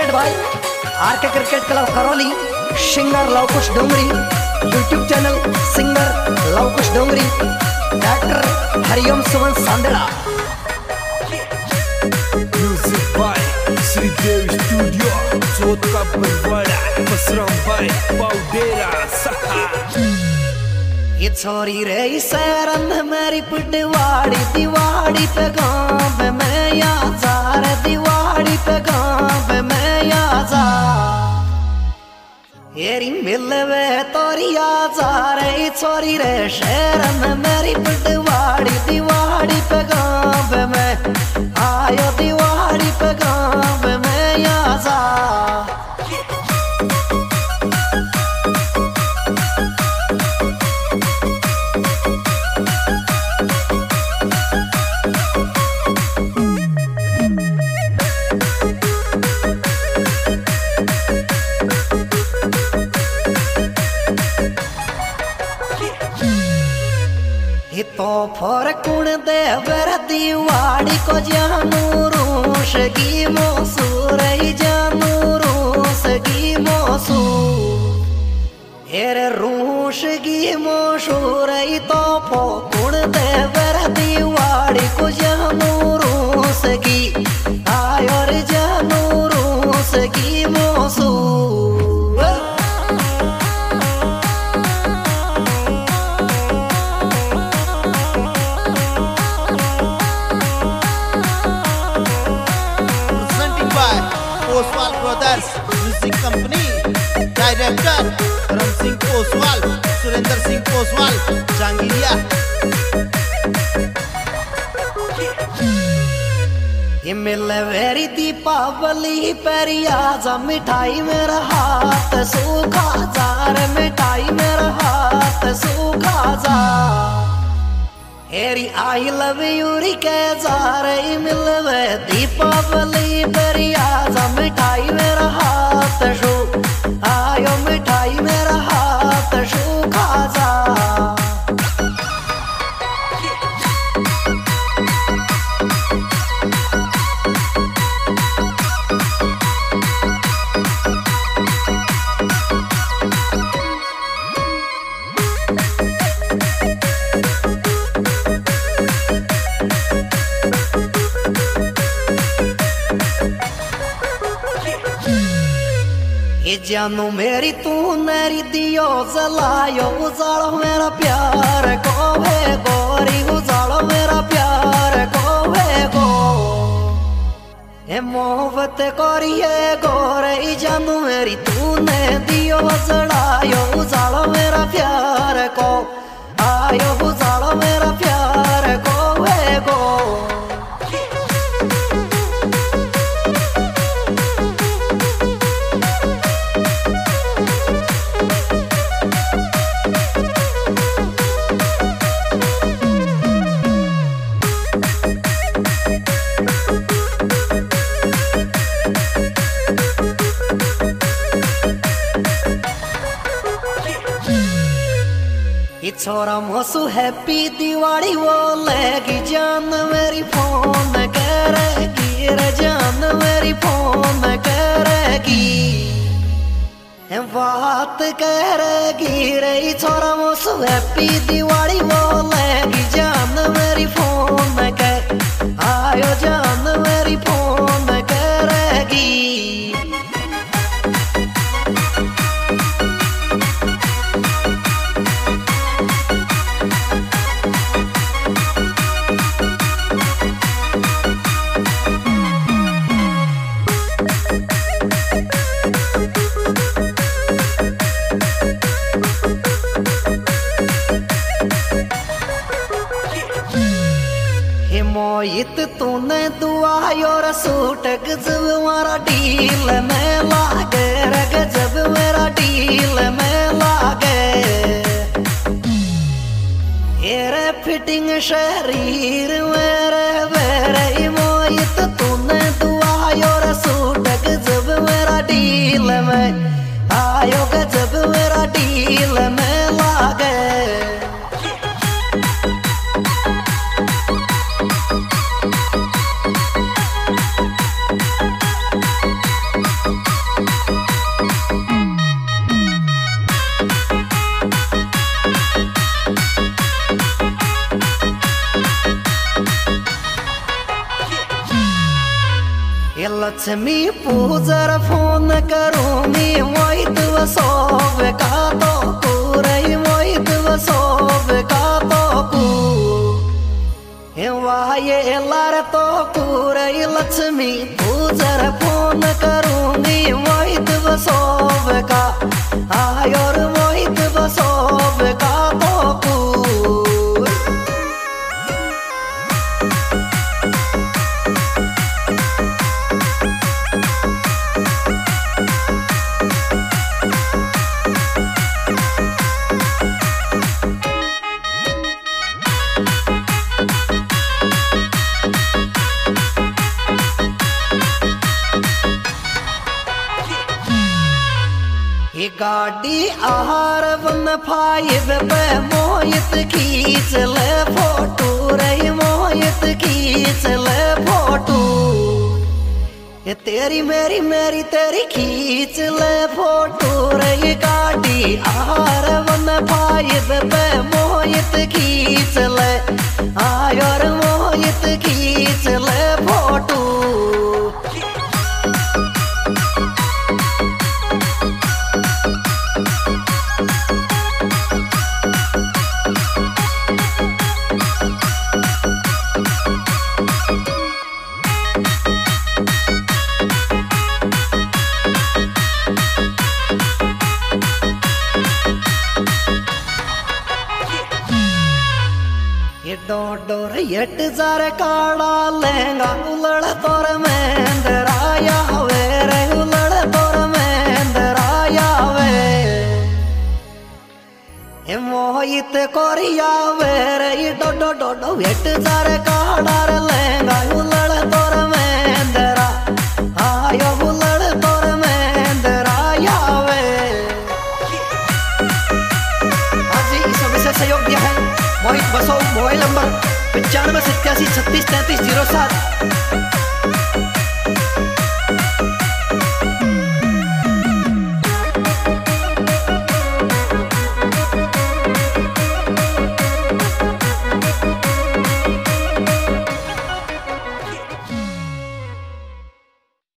Presented by RK cricket club Karauli, singer Lavkush Dongri, YouTube channel singer Lavkush Dongri, doctor Hariom Suman Sandada. Music by Shridev studio, Jot का Barwara, मसरम bye पाउडेरा सखा। ये छोरी रे सैरन मेरी पिटवाड़ी, दिवाड़ी पे गाँव में या जार, दिवाड़ी पे गाँव में या जार। येरी मिलवे तोरी आजार, ये छोरी रे शहरन मेरी पिटवाड़ी, दिवाड़ी पे गाँव में आयो, दिवाड़ी पे गाँव में या जार। तो फोर कुण दे बर दिवाड़ी को जानू रूस की मोसूर, जानू रूस की मोसूर, हेरे रूस की मोसूर। तो फो कुण दे बर दिवाड़ी को जानू रूस की आयो रे, जानू रूस की मोसूर। Oswal brothers music company, director Karam Singh Oswal, Surendra Singh Oswal, Jangiriya. ये मिलवेरी दीपावली पेरिया जा, मिठाई मेरा हाथ सूखा जार, मिठाई मेरा हाथ सूखा जार। हेरी आई लव यू री के जार, मिलवे दीपावली पेरिया जा, मिठाई मेरा हाथ शू आयो, मिठाई मेरा हाथ सूखा जार। ये जानू मेरी तू मेरी दियो जलायो, उजाड़ो मेरा प्यार को है गोरी, उजाड़ो मेरा प्यार को है गो। ये मोहब्बत करिए गोरे, जानू मेरी तूने दियो जलायो, उजाड़ो मेरा प्यार को आयो, उजाड़ो मेरा प्यार को है गो। छोरा मोसू हैप्पी दिवाड़ी बोलेगी, जान मेरी फोन करेगी रे, जान मेरी फोन करेगी, बात करेगी रे। छोरा मोसू हैप्पी दिवाड़ी बोलेगी, जान मेरी फोन कर आयो, जान मेरी फोन करेगी। मोहित तूने दुआयो रसूट गजब मेरा डील में लागे, गजब मेरा डील में लागे। येरे फिटिंग शरीर मेरे वेरे, मोहित तूने दुआयो रसूट गजब मेरा डील में आयो, गजब मेरा डील में लागे। ये लक्ष्मी पूजर फोन करूंगी मोहित वसोब का तो पूरे मोहित वसोब का तो कू वाये लार तो पूरे लक्ष्मी पूजर फोन करूंगी मोहित वसोब का आयोर मोहित वसोब का तो कू गाड़ी आहार वन फाइव पे मोहित खींच ले फोटो रे मोहित खींच ले फोटो ये तेरी मेरी मेरी तेरी खींच ले फोटो रे गाड़ी आहार वन फाइव पे मोहित खींच ले आयर मोहित खींच ले फोटो डोर यट जार काड़ा लेंगा उलड़ तोर मेंदराया वे रे उलड़ तोर मेंदराया वे ए मोहित कोरिया वे रे डो डो डो डो यट जार काड़ा लेंगा उलड़ तोर मेंदरा आयो उलड़ तोर मेंदराया वे आज इस विषय सहयोग दिया है मोहित बसो मोबाइल नंबर 9587363307।